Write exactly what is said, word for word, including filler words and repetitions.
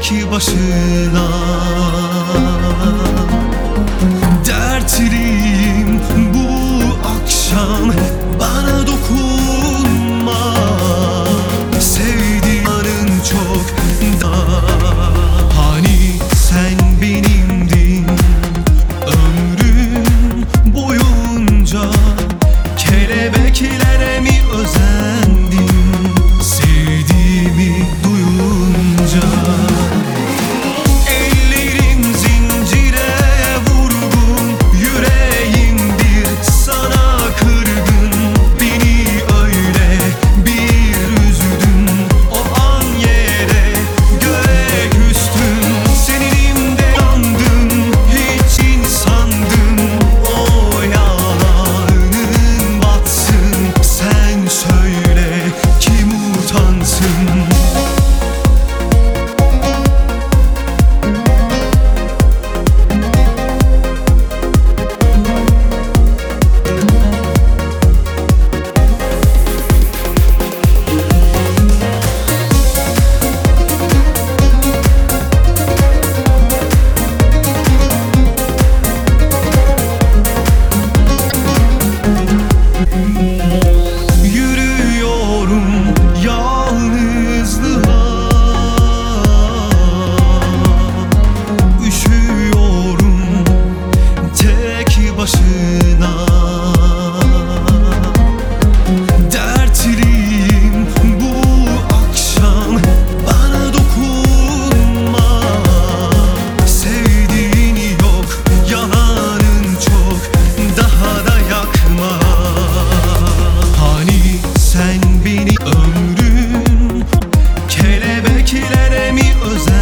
tek başına. Dertliyim bu akşam, bana dokunma. Sevdiğin çok da, hani sen benimdin ömrüm boyunca. Kelebeklere mi özendin sevdiğimi duyunca? Ellerim zincire vurgun, yüreğim bir sana kırgın. Beni öyle bir üzdün, o an yere göğe küstün. Seninim de yandım, hiç insandım. O yalanın batsın, sen söyle kim utansın? Yürüyorum yalnızlığa, üşüyorum tek başına. Dertliyim bu akşam, bana dokunma. Sevdiğin yok, yalanın çok, daha da yakma. Hani sen beni ömrüm, kelebeklere mi özel?